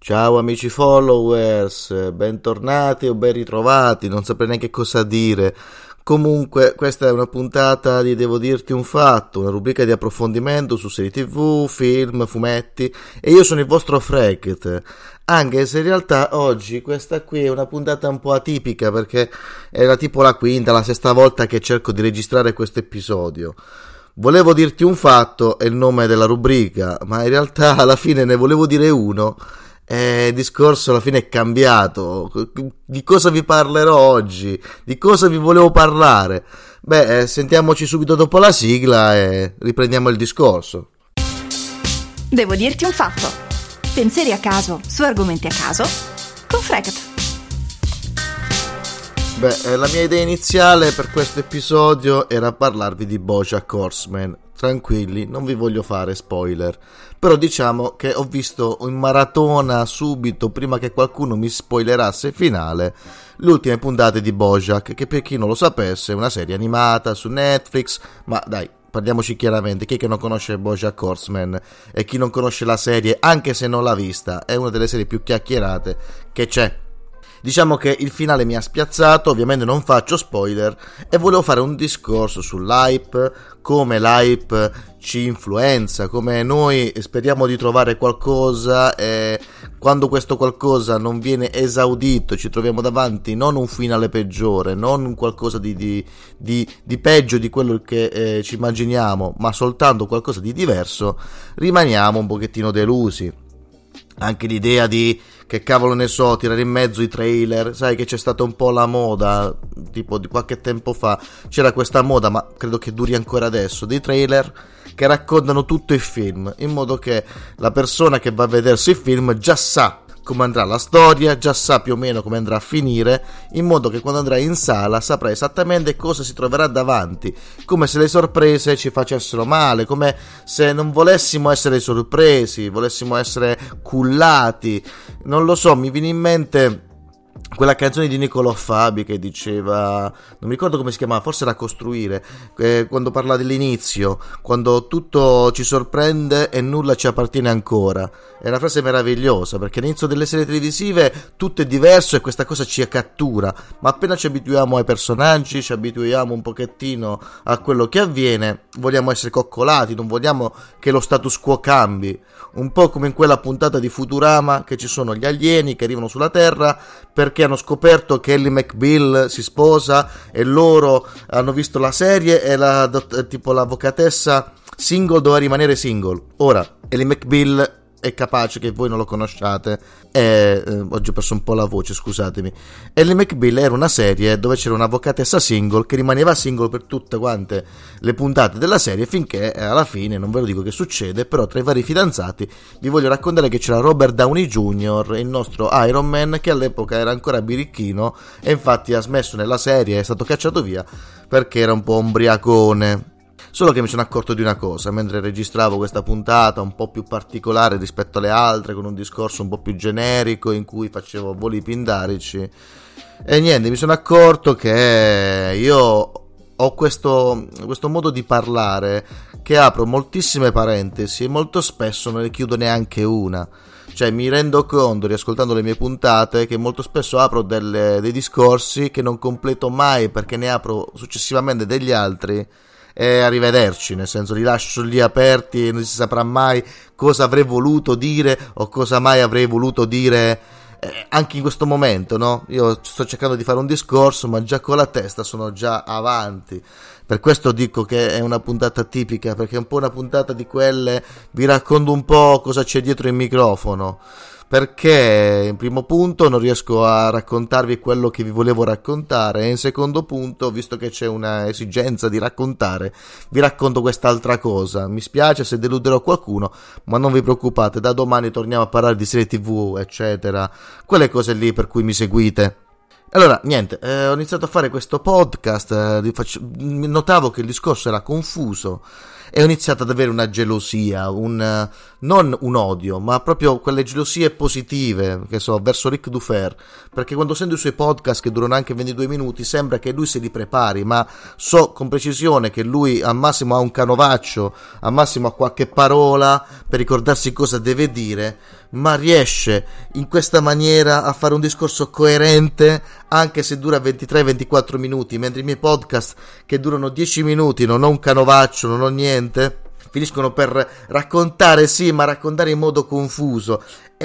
Ciao amici followers, bentornati o ben ritrovati, non saprei neanche cosa dire. Comunque, questa è una puntata di Devo dirti un fatto, una rubrica di approfondimento su serie TV, film, fumetti, e io sono il vostro Freket. Anche se in realtà oggi questa qui è una puntata un po' atipica, perché era tipo la quinta, la sesta volta che cerco di registrare questo episodio. Volevo dirti un fatto, è il nome della rubrica, ma in realtà alla fine ne volevo dire uno. Il discorso alla fine è cambiato. Di cosa vi parlerò oggi? Di cosa vi volevo parlare? Sentiamoci subito dopo la sigla e riprendiamo il discorso. Devo dirti un fatto. Pensieri a caso su argomenti a caso con Freket. La mia idea iniziale per questo episodio era parlarvi di BoJack Horseman. Tranquilli, non vi voglio fare spoiler, però diciamo che ho visto in maratona subito, prima che qualcuno mi spoilerasse il finale, le ultime puntate di BoJack, che per chi non lo sapesse è una serie animata su Netflix, ma dai, parliamoci chiaramente, chi che non conosce BoJack Horseman e chi non conosce la serie, anche se non l'ha vista, è una delle serie più chiacchierate che c'è. Diciamo che il finale mi ha spiazzato, ovviamente non faccio spoiler, e volevo fare un discorso sull'hype, come l'hype ci influenza, come noi speriamo di trovare qualcosa e quando questo qualcosa non viene esaudito ci troviamo davanti non un finale peggiore, non un qualcosa di peggio di quello che ci immaginiamo, ma soltanto qualcosa di diverso, rimaniamo un pochettino delusi. Anche l'idea di, che cavolo ne so, tirare in mezzo i trailer, sai che c'è stata un po' la moda, tipo di qualche tempo fa, c'era questa moda, ma credo che duri ancora adesso, dei trailer che raccontano tutto il film, in modo che la persona che va a vedersi il film già sa come andrà la storia, già sa più o meno come andrà a finire, in modo che quando andrà in sala saprà esattamente cosa si troverà davanti, come se le sorprese ci facessero male, come se non volessimo essere sorpresi, volessimo essere cullati. Non lo so, mi viene in mente quella canzone di Niccolò Fabi che diceva, non mi ricordo come si chiamava, forse era Costruire, quando parla dell'inizio, quando tutto ci sorprende e nulla ci appartiene ancora. È una frase meravigliosa, perché all'inizio delle serie televisive tutto è diverso e questa cosa ci cattura, ma appena ci abituiamo ai personaggi, ci abituiamo un pochettino a quello che avviene, vogliamo essere coccolati, non vogliamo che lo status quo cambi. Un po' come in quella puntata di Futurama, che ci sono gli alieni che arrivano sulla Terra perché hanno scoperto che Ellie McBeal si sposa e loro hanno visto la serie e tipo l'avvocatessa single doveva rimanere single. Ora, Ellie McBeal è capace che voi non lo conosciate, oggi ho perso un po' la voce, scusatemi. Ellie McBeal era una serie dove c'era un'avvocatessa single che rimaneva single per tutte quante le puntate della serie, finché alla fine, non ve lo dico che succede, però tra i vari fidanzati vi voglio raccontare che c'era Robert Downey Jr., il nostro Iron Man, che all'epoca era ancora birichino e infatti ha smesso nella serie, è stato cacciato via perché era un po' ombriacone. Solo che mi sono accorto di una cosa, mentre registravo questa puntata un po' più particolare rispetto alle altre, con un discorso un po' più generico in cui facevo voli pindarici, e niente, mi sono accorto che io ho questo modo di parlare che apro moltissime parentesi e molto spesso non ne chiudo neanche una. Cioè mi rendo conto, riascoltando le mie puntate, che molto spesso apro dei discorsi che non completo mai perché ne apro successivamente degli altri. E arrivederci, nel senso li lascio lì aperti e non si saprà mai cosa avrei voluto dire o cosa mai avrei voluto dire anche in questo momento, no? Io sto cercando di fare un discorso ma già con la testa sono già avanti. Per questo dico che è una puntata tipica, perché è un po' una puntata di quelle, vi racconto un po' cosa c'è dietro il microfono, perché in primo punto non riesco a raccontarvi quello che vi volevo raccontare e in secondo punto, visto che c'è una esigenza di raccontare, vi racconto quest'altra cosa. Mi spiace se deluderò qualcuno, ma non vi preoccupate, da domani torniamo a parlare di serie TV, eccetera, quelle cose lì per cui mi seguite. Allora, niente, ho iniziato a fare questo podcast, notavo che il discorso era confuso e ho iniziato ad avere una gelosia, non un odio, ma proprio quelle gelosie positive, che so, verso Ric Dufer, perché quando sento i suoi podcast che durano anche 22 minuti sembra che lui se li prepari, ma so con precisione che lui al massimo ha un canovaccio, al massimo ha qualche parola per ricordarsi cosa deve dire, ma riesce in questa maniera a fare un discorso coerente anche se dura 23-24 minuti, mentre i miei podcast che durano 10 minuti, non ho un canovaccio, non ho niente, finiscono per raccontare, sì, ma raccontare in modo confuso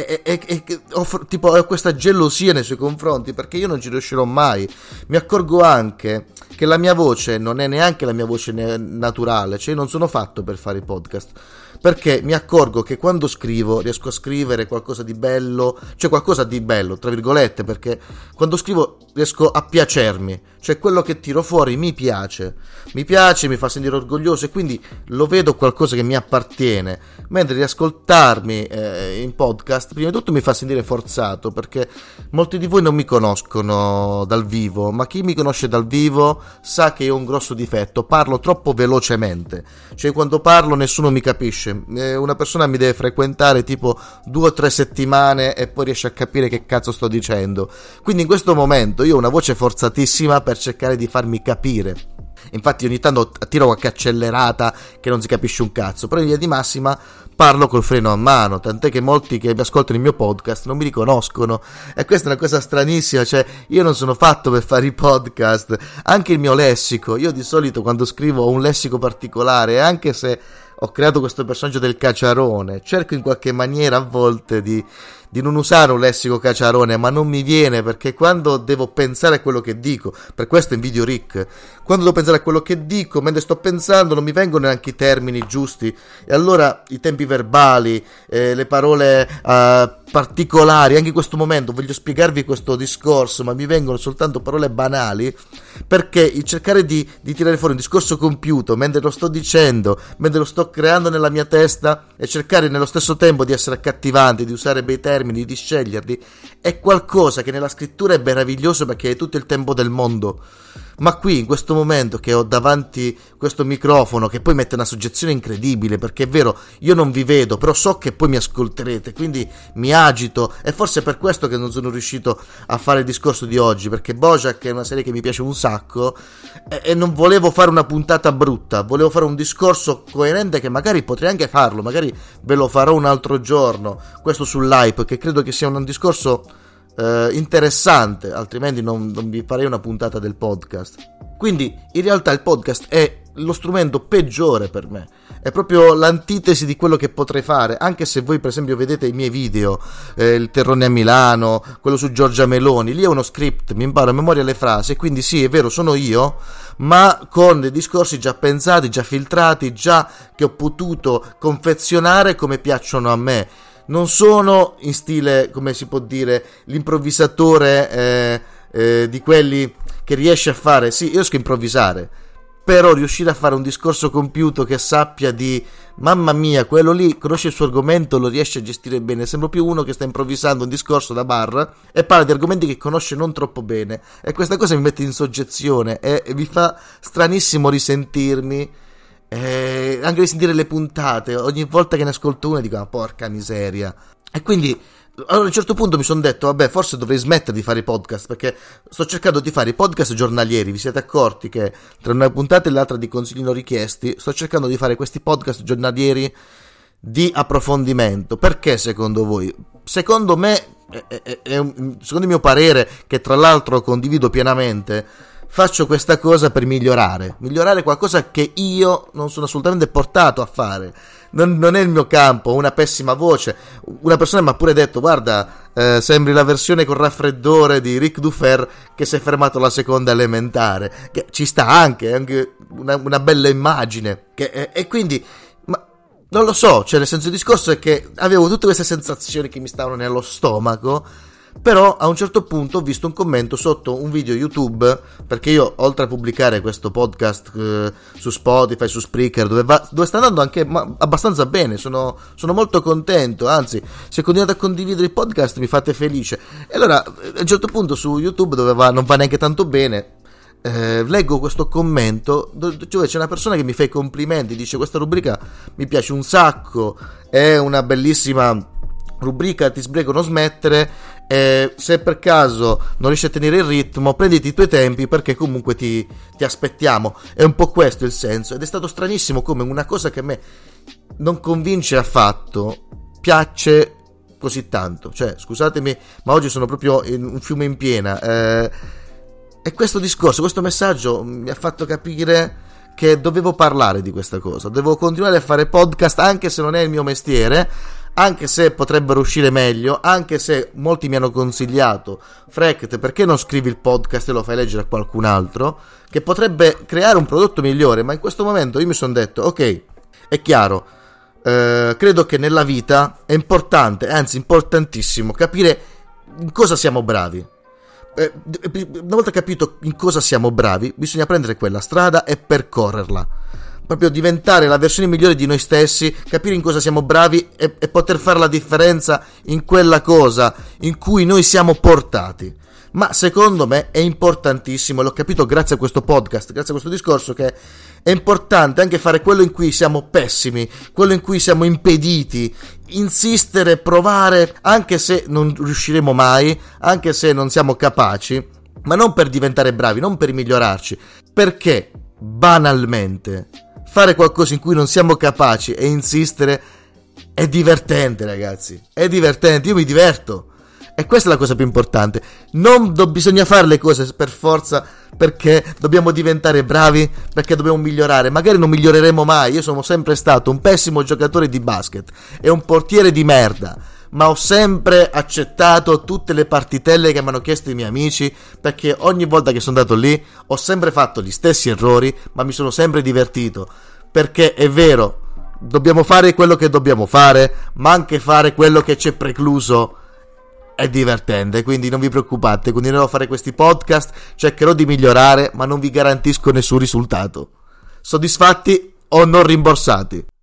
e tipo ho questa gelosia nei suoi confronti, perché io non ci riuscirò mai. Mi accorgo anche che la mia voce non è neanche la mia voce naturale, cioè io non sono fatto per fare i podcast, perché mi accorgo che quando scrivo riesco a scrivere qualcosa di bello, cioè qualcosa di bello tra virgolette, perché quando scrivo riesco a piacermi, cioè quello che tiro fuori mi piace, mi fa sentire orgoglioso e quindi lo vedo qualcosa che mi appartiene, mentre riascoltarmi in podcast prima di tutto mi fa sentire forzato, perché molti di voi non mi conoscono dal vivo, ma chi mi conosce dal vivo sa che io ho un grosso difetto, parlo troppo velocemente, cioè quando parlo nessuno mi capisce. Una persona mi deve frequentare tipo 2 o 3 settimane e poi riesce a capire che cazzo sto dicendo, quindi in questo momento io ho una voce forzatissima per cercare di farmi capire. Infatti ogni tanto tiro qualche accelerata che non si capisce un cazzo, però in linea di massima parlo col freno a mano, tant'è che molti che mi ascoltano il mio podcast non mi riconoscono, e questa è una cosa stranissima, cioè io non sono fatto per fare i podcast. Anche il mio lessico, io di solito quando scrivo ho un lessico particolare, anche se ho creato questo personaggio del cacciarone, cerco in qualche maniera a volte di non usare un lessico cacciarone, ma non mi viene, perché quando devo pensare a quello che dico, per questo invidio Rick, quando devo pensare a quello che dico, mentre sto pensando non mi vengono neanche i termini giusti, e allora i tempi verbali, le parole particolari, anche in questo momento voglio spiegarvi questo discorso, ma mi vengono soltanto parole banali, perché il cercare di tirare fuori un discorso compiuto mentre lo sto dicendo, mentre lo sto creando nella mia testa, e cercare nello stesso tempo di essere accattivante, di usare bei termini, di sceglierli, è qualcosa che nella scrittura è meraviglioso perché hai tutto il tempo del mondo. Ma qui in questo momento che ho davanti questo microfono che poi mette una soggezione incredibile, perché è vero, io non vi vedo, però so che poi mi ascolterete, quindi mi agito, e forse è per questo che non sono riuscito a fare il discorso di oggi, perché BoJack è una serie che mi piace un sacco e non volevo fare una puntata brutta, volevo fare un discorso coerente che magari potrei anche farlo, magari ve lo farò un altro giorno, questo sull'hype, che credo che sia un discorso interessante, altrimenti non vi farei una puntata del podcast. Quindi in realtà il podcast è lo strumento peggiore per me, è proprio l'antitesi di quello che potrei fare, anche se voi per esempio vedete i miei video, il Terrone a Milano, quello su Giorgia Meloni, lì è uno script, mi imparo a memoria le frasi, quindi sì, è vero, sono io, ma con dei discorsi già pensati, già filtrati, già che ho potuto confezionare come piacciono a me. Non sono in stile, come si può dire, l'improvvisatore di quelli che riesce a fare, sì, io riesco a improvvisare, però riuscire a fare un discorso compiuto che sappia di, mamma mia, quello lì conosce il suo argomento, lo riesce a gestire bene, sembra più uno che sta improvvisando un discorso da bar e parla di argomenti che conosce non troppo bene, e questa cosa mi mette in soggezione e mi fa stranissimo risentirmi. Anche di sentire le puntate, ogni volta che ne ascolto una dico porca miseria, e quindi allora a un certo punto mi sono detto vabbè, forse dovrei smettere di fare i podcast, perché sto cercando di fare i podcast giornalieri. Vi siete accorti che tra una puntata e l'altra di consigli non richiesti sto cercando di fare questi podcast giornalieri di approfondimento? Perché secondo voi? Secondo me, secondo il mio parere, che tra l'altro condivido pienamente, faccio questa cosa per migliorare qualcosa che io non sono assolutamente portato a fare, non è il mio campo, ho una pessima voce. Una persona mi ha pure detto guarda, sembri la versione con raffreddore di Ric Dufer che si è fermato alla seconda elementare, che ci sta anche una bella immagine, e quindi ma non lo so, cioè nel senso, il discorso è che avevo tutte queste sensazioni che mi stavano nello stomaco. Però a un certo punto ho visto un commento sotto un video YouTube, perché io oltre a pubblicare questo podcast su Spotify, su Spreaker, dove sta andando anche abbastanza bene, sono molto contento, anzi se continuate a condividere il podcast mi fate felice. E allora a un certo punto su YouTube, dove non va neanche tanto bene, leggo questo commento dove c'è una persona che mi fa i complimenti, dice: questa rubrica mi piace un sacco, è una bellissima rubrica, ti sbrego non smettere, se per caso non riesci a tenere il ritmo prenditi i tuoi tempi perché comunque ti aspettiamo. È un po' questo il senso, ed è stato stranissimo come una cosa che a me non convince affatto piace così tanto. Cioè, scusatemi, ma oggi sono proprio in un fiume in piena, e questo discorso, questo messaggio mi ha fatto capire che dovevo parlare di questa cosa, devo continuare a fare podcast anche se non è il mio mestiere, anche se potrebbero uscire meglio, anche se molti mi hanno consigliato: Frect, perché non scrivi il podcast e lo fai leggere a qualcun altro che potrebbe creare un prodotto migliore? Ma in questo momento io mi sono detto: ok, è chiaro, credo che nella vita è importante, anzi importantissimo, capire in cosa siamo bravi. Una volta capito in cosa siamo bravi, bisogna prendere quella strada e percorrerla, proprio diventare la versione migliore di noi stessi, capire in cosa siamo bravi e poter fare la differenza in quella cosa in cui noi siamo portati. Ma secondo me è importantissimo, e l'ho capito grazie a questo podcast, grazie a questo discorso, che è importante anche fare quello in cui siamo pessimi, quello in cui siamo impediti, insistere, provare, anche se non riusciremo mai, anche se non siamo capaci, ma non per diventare bravi, non per migliorarci, perché banalmente fare qualcosa in cui non siamo capaci e insistere è divertente, ragazzi, è divertente, io mi diverto. E questa è la cosa più importante. Non bisogna fare le cose per forza perché dobbiamo diventare bravi, perché dobbiamo migliorare. Magari non miglioreremo mai. Io sono sempre stato un pessimo giocatore di basket e un portiere di merda, ma ho sempre accettato tutte le partitelle che mi hanno chiesto i miei amici, perché ogni volta che sono andato lì ho sempre fatto gli stessi errori, ma mi sono sempre divertito. Perché è vero, dobbiamo fare quello che dobbiamo fare, ma anche fare quello che c'è precluso è divertente, quindi non vi preoccupate, continuerò a fare questi podcast, cercherò di migliorare, ma non vi garantisco nessun risultato. Soddisfatti o non rimborsati?